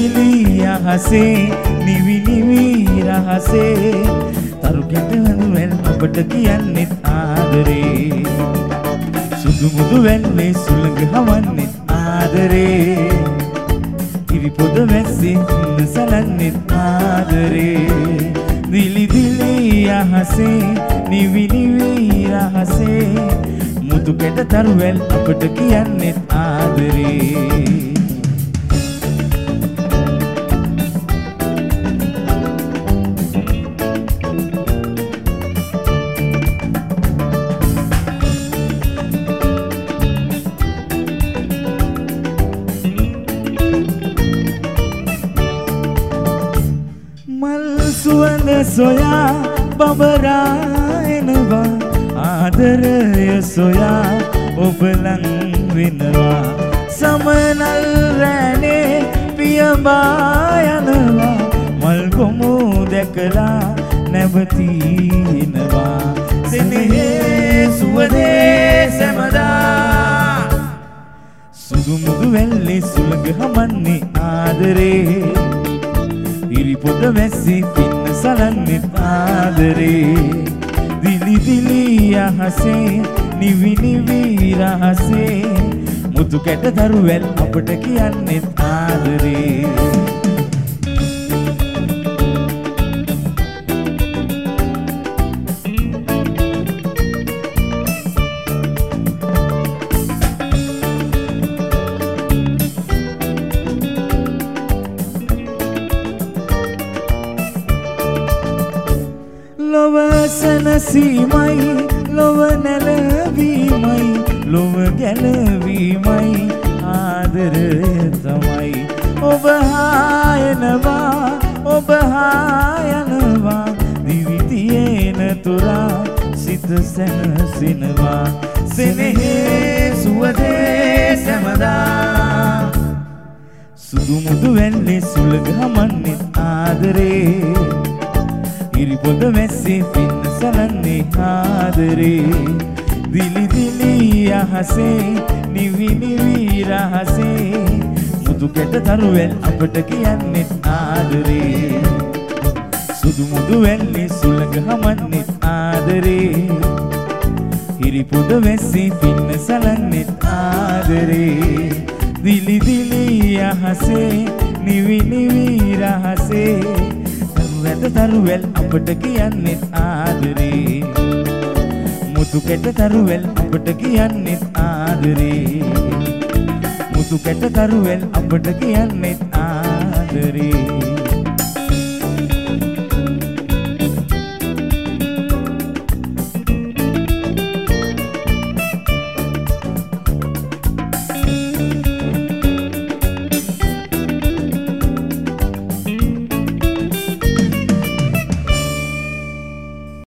දිලි යහසේ නිවි නිවි රහසේ තරු ගැටවනුවෙන් ඔබට කියන්නෙත් ආදරේ සුදු මුදු වෙන්නේ සුළඟ හවන්නෙත් ආදරේ ඉරි පොද වැස්සේ සලන්නෙත් ආදරේ දිලි දිලි යහසේ නිවි නිවි රහසේ මුතු කැට තරුවැල් අපට කියන්නෙත් ආදරේ සුවඳ සොයා බබරා එනවා ආදරය සොයා ඔබ ලං වෙනවා සමනල් රැනේ පියඹා යනවා මල් කොමු දැකලා නැවතිනවා සෙනෙහේ සුවදේ සැමදා සුදු මුදු වැල්ලේ සුළඟ හමන්නේ ආදරේ ඉරි පොද වැස්සේ පින්න සලන්නෙත් ආදරේ දිලි දිලි යහසේ නිවි නිවි රහසේ මුතු කැට දරුවැල් අපට කියන්නෙත් ආදරේ ලොව සනසීමයි ලොව නැලවීමයි ලොව ගැලවීමයි ආදරය තමයි ඔබ හායනවා ඔබ හායනවා දිවි තියෙන තුරා සිත සැනසෙනවා සෙනෙහේ සුවදේ සැමදා සුදු මුදු වැල්ලේ සුළඟ හමන්නේ ආදරේ ඉරි පොද වැස්සේ පින්න සලන්නේ ආදරේ දිලි දිලි යහසේ නිවි නිවි රහසේ මුතු කැට තරුවැල් අපට කියන්නෙත් ආදරේ සුදු මුදු වැල්ලේ සුළඟ හමන්නෙත් ආදරේ ඉරි පොද වැස්සේ පින්න සලන්නෙත් ආදරේ දිලි දිලි යහසේ නිවි නිවි රහසේ වැද තරුවැල් අපට කියන්නෙත් ආදරේ මුතු කැට තරුවැල් අපට කියන්නෙත් ආදරේ මුතු කැට තරුවැල් අපට කියන්නෙත් ආදරේ